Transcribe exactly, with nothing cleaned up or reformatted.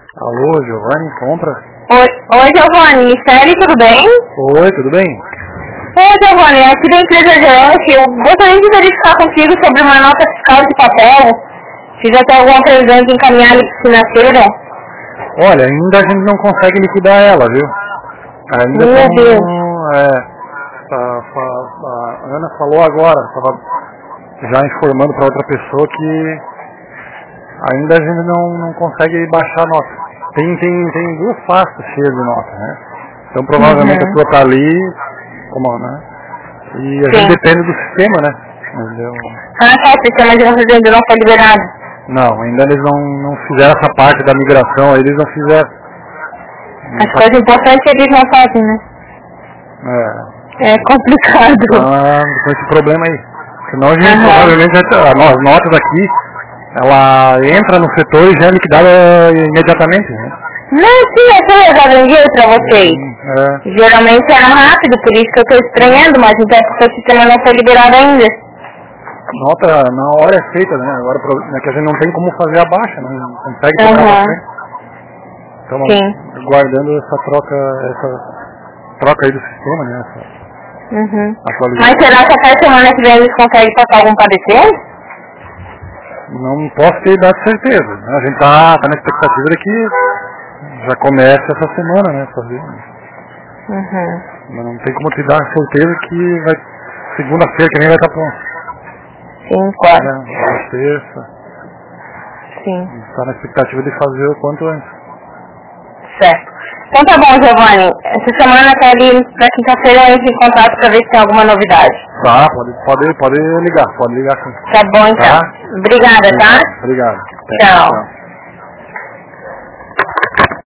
Alô, Giovanni, compra? Oi, oi Giovanni, Michele, tudo bem? Oi, tudo bem? Oi Giovanni, aqui da empresa G S, eu gostaria de verificar contigo sobre uma nota fiscal de papel. Se já tem alguma presente encaminhada financeira? Olha, ainda a gente não consegue liquidar ela, viu? Ainda Meu tamo, Deus. é, a, a, a Ana falou agora, estava já informando para outra pessoa que ainda a gente não, não consegue baixar a nota. Tem, tem, tem duas pastas cheias de nota, né? Então provavelmente Uhum. a tua tá ali, como, né? E a Sim. gente depende do sistema, né? Entendeu? Ah, tá, o sistema de vocês ainda não foi liberado. Não, ainda eles não, não fizeram essa parte da migração, eles não fizeram. As coisas importantes eles não fazem, né? É, É complicado. tá com esse problema aí. Senão a gente Aham. provavelmente, já- as notas aqui, ela entra no setor e já é liquidada imediatamente, né? Não, sim, eu sei, eu já vendi pra vocês. É, Geralmente é rápido, por isso que eu tô estranhando, mas então é porque o sistema não foi liberado ainda. nota na hora é feita, né? Agora o problema é que a gente não tem como fazer a baixa, não consegue tocar Aham. pra frente. Então, Sim. guardando essa troca, essa troca aí do sistema, né? Essa Uhum. atualização. Mas será que até semana que vem eles conseguem passar algum parecer? Não posso ter dado certeza, né? A gente tá, tá na expectativa de que já comece essa semana, né? Fazer. Uhum. Mas não tem como te dar certeza que vai segunda-feira que nem vai estar pronto. Sim, claro. Né? Terça. Sim. Está na expectativa de fazer o quanto antes. Certo. Então tá bom, Giovanni. Essa semana até ali, pra quinta-feira, eu entro em contato pra ver se tem alguma novidade. Tá, pode, pode, pode ligar, pode ligar sim. Tá bom, então. Tá? Obrigada, tá? Obrigado. Tchau. Tchau.